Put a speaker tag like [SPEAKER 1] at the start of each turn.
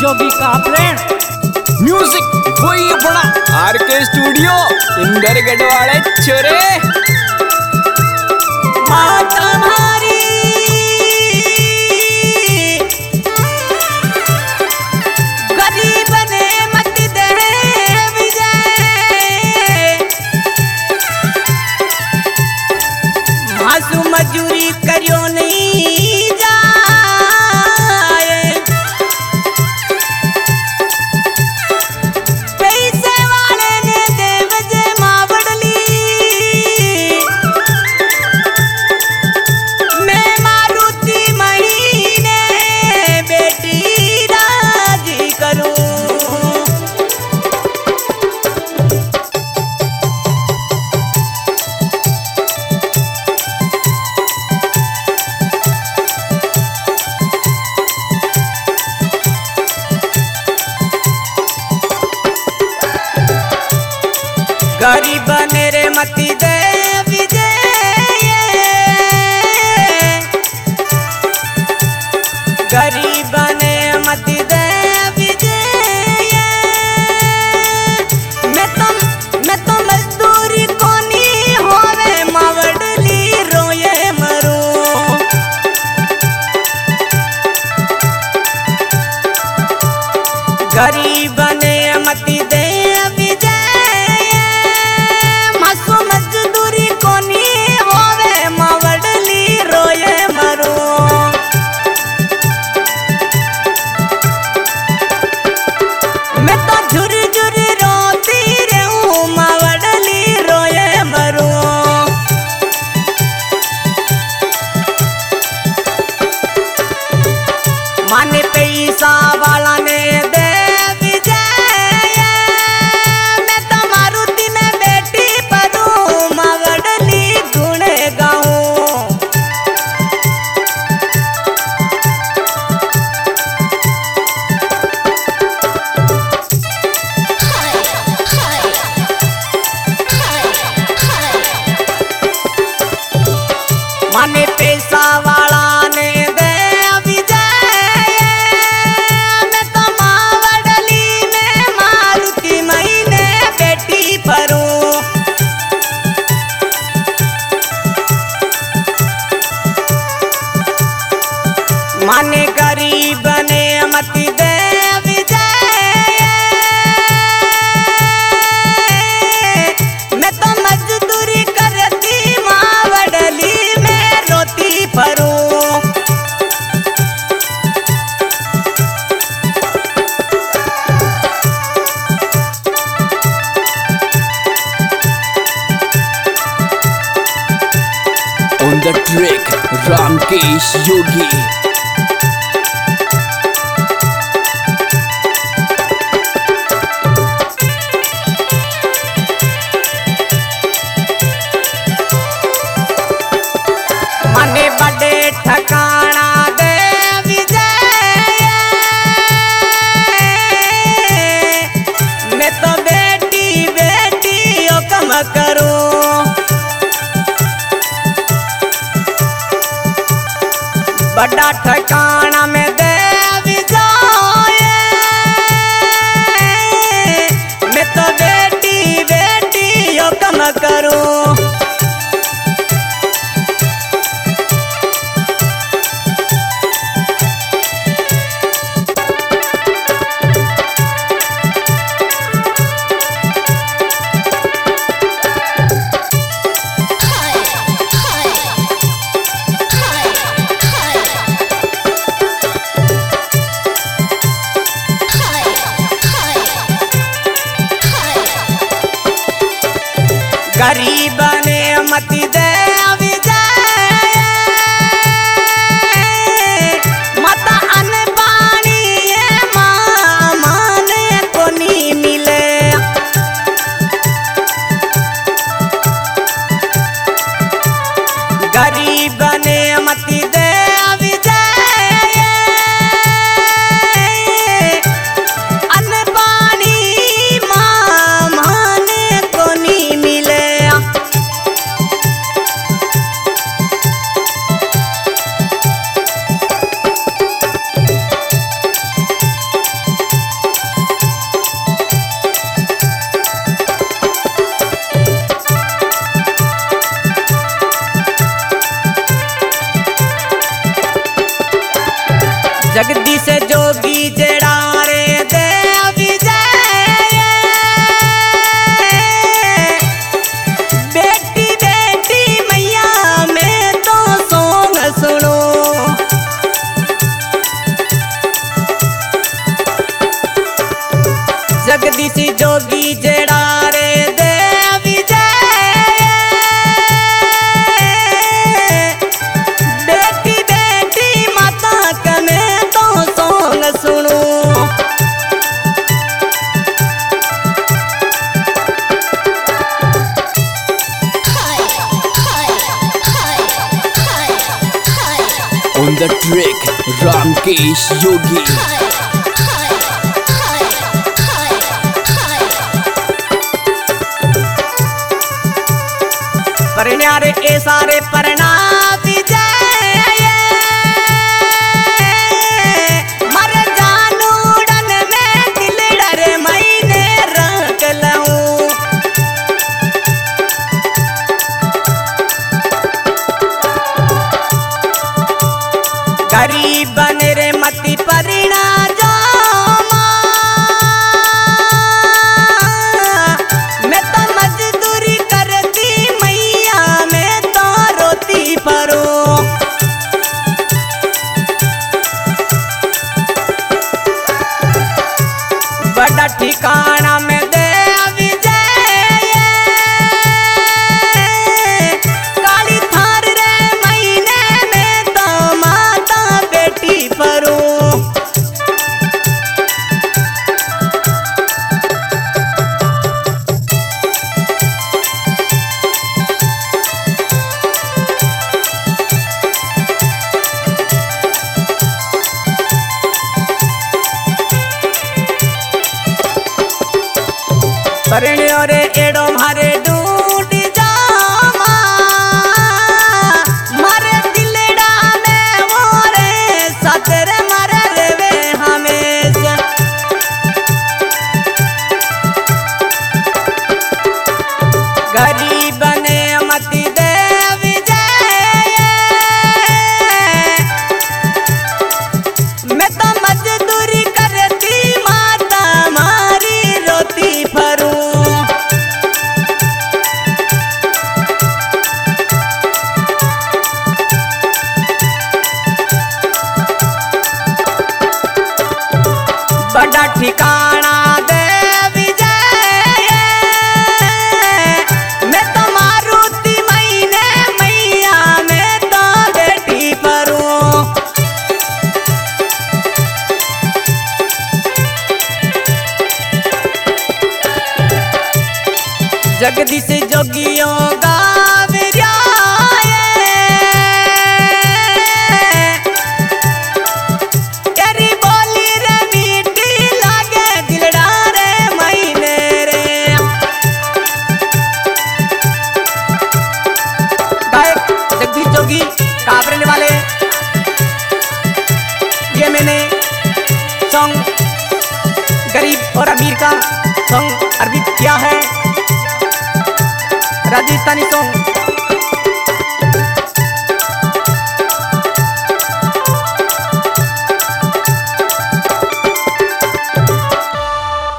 [SPEAKER 1] जोगी का plane
[SPEAKER 2] music वही अपना आरके स्टूडियो इंदर गढ़वाड़े छोरे
[SPEAKER 3] तुम्हारी गरीब ने मत दे विजय मासू मजूरी करियो नहीं जाए पैसे वाले ने दे वजे मावड़ली मैं मारुति महीने बेटी राजी करूं गरीब मेरे मती दे विजय गरीब ने मती दे विजय मैं तो मजदूरी कोनी होवे मावड़ली रोए मरूं गरीब ने मती दे माने पैसा वाला ने दे विजय मैं तो मारुति में बेटी परूं मावड़ली गुण गाऊं माने पैसा वाला ने दे माने गरीब ने मती दे विजय मैं तो मजदूरी करती मावड़ली में रोती परूं
[SPEAKER 2] on the track Ramkesh Yogi
[SPEAKER 3] माने बड़े ठकाना दे विजय मैं तो बेटी बेटी ओ कम करूं बड़ा ठकाना में दे विजय मैं तो बेटी बेटी ओ कम करूं गरीब जगदीश जोगी जेड़ा रे दे विजय बेटी बेटी मैया में तो सॉन्ग सुनो जगदीश जोगी जेड़ा रे दे विजय बेटी बेटी माता कने तो सॉन्ग सुनो
[SPEAKER 2] On the track, Ramkesh Yogi.
[SPEAKER 3] परन्यारे के सारे परना विजय मर जानूड़न में दिल डरे मैंने रख लूं गरीब बन रे मती परिणा बड़ा ठिकाना में दे विजय काली थार रे महीने में तो माता बेटी परो परिण्यो रे एडो मारे डूड जामा मारे दिलड़ा में वो रे सतर मरे रेवे हमेशा गरीब ने मती दे विजय मैं तो मजदूरी करती माता मारी रोती फरू बड़ा ठिकाना दे विजय मैं तो मारुति महीने मैया में तो बेटी परूं जगदीश जोगियों गावरिया जोगी काबरने वाले ये मैंने सॉन्ग गरीब और अमीर का सॉन्ग अर्पित किया है राजस्थानी सॉन्ग